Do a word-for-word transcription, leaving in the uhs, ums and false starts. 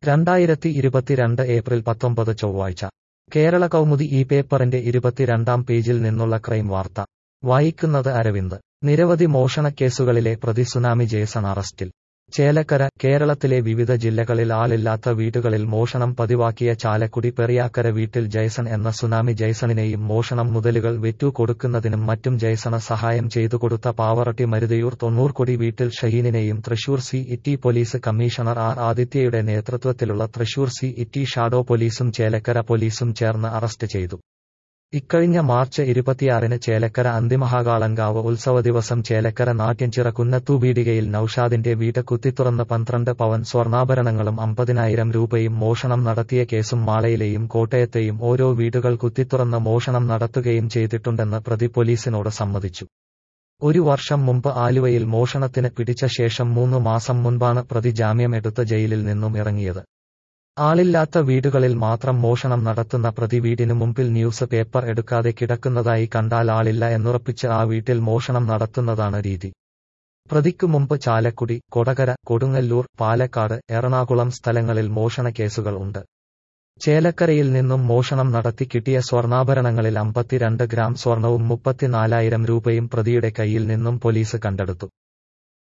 രണ്ടായിരത്തി ഇരുപത്തിരണ്ട് ഏപ്രിൽ പത്തൊമ്പത് ചൊവ്വാഴ്ച കേരള കൗമുദി ഈ പേപ്പറിന്റെ ഇരുപത്തിരണ്ടാം പേജിൽ നിന്നുള്ള ക്രൈം വാർത്ത വായിക്കുന്നത് അരവിന്ദ്. നിരവധി മോഷണക്കേസുകളിലെ പ്രതി സുനാമി ജേസൺ അറസ്റ്റിൽ. ചേലക്കര കേരളത്തിലെ വിവിധ ജില്ലകളിൽ ആളില്ലാത്ത വീടുകളിൽ മോഷണം പതിവാക്കിയ ചാലക്കുടി പെറിയാക്കര വീട്ടിൽ ജയ്സൺ എന്ന സുനാമി ജയ്സണിനെയും മോഷണം മുതലുകൾ വെറ്റു കൊടുക്കുന്നതിനും മറ്റും ജയ്സണ് സഹായം ചെയ്തുകൊടുത്ത പാവറട്ടി മരുതയൂർ തൊണ്ണൂർക്കൊടി വീട്ടിൽ ഷഹീനിനെയും Thrissur city police commissioner R ആദിത്യയുടെ നേതൃത്വത്തിലുള്ള തൃശൂർ സി ഇറ്റി ഷാഡോ പോലീസും ചേലക്കര പോലീസും ചേർന്ന് അറസ്റ്റ് ചെയ്തു. ഇക്കഴിഞ്ഞ മാർച്ച് ഇരുപത്തിയാറിന് ചേലക്കര അന്തിമഹാകാളൻകാവ് ഉത്സവ ദിവസം ചേലക്കര നാട്യഞ്ചിറ കുന്നത്തൂബീഡികയിൽ നൌഷാദിന്റെ വീട് കുത്തിത്തുറന്ന് പന്ത്രണ്ട് പവൻ സ്വർണ്ണാഭരണങ്ങളും അമ്പതിനായിരം രൂപയും മോഷണം നടത്തിയ കേസും മാളയിലെയും കോട്ടയത്തെയും ഓരോ വീടുകൾ കുത്തിത്തുറന്ന് മോഷണം നടത്തുകയും ചെയ്തിട്ടുണ്ടെന്ന് പ്രതി പോലീസിനോട് സമ്മതിച്ചു. ഒരു വർഷം മുമ്പ് ആലുവയിൽ മോഷണത്തിന് പിടിച്ച ശേഷം മൂന്നു മാസം മുൻപാണ് പ്രതി ജാമ്യമെടുത്ത് ജയിലിൽ നിന്നും ഇറങ്ങിയത്. ആളില്ലാത്ത വീടുകളിൽ മാത്രം മോഷണം നടത്തുന്ന പ്രതി വീടിനു മുമ്പിൽ ന്യൂസ് പേപ്പർ എടുക്കാതെ കിടക്കുന്നതായി കണ്ടാൽ ആളില്ല എന്നുറപ്പിച്ച് ആ വീട്ടിൽ മോഷണം നടത്തുന്നതാണ് രീതി. പ്രതിക്കു മുമ്പ് ചാലക്കുടി, കൊടകര, കൊടുങ്ങല്ലൂർ, പാലക്കാട്, എറണാകുളം സ്ഥലങ്ങളിൽ മോഷണ കേസുകൾ ഉണ്ട്. ചേലക്കരയിൽ നിന്നും മോഷണം നടത്തി കിട്ടിയ സ്വർണ്ണാഭരണങ്ങളിൽ അമ്പത്തിരണ്ട് ഗ്രാം സ്വർണവും മുപ്പത്തിനാലായിരം രൂപയും പ്രതിയുടെ കയ്യിൽ നിന്നും പോലീസ് കണ്ടെടുത്തു.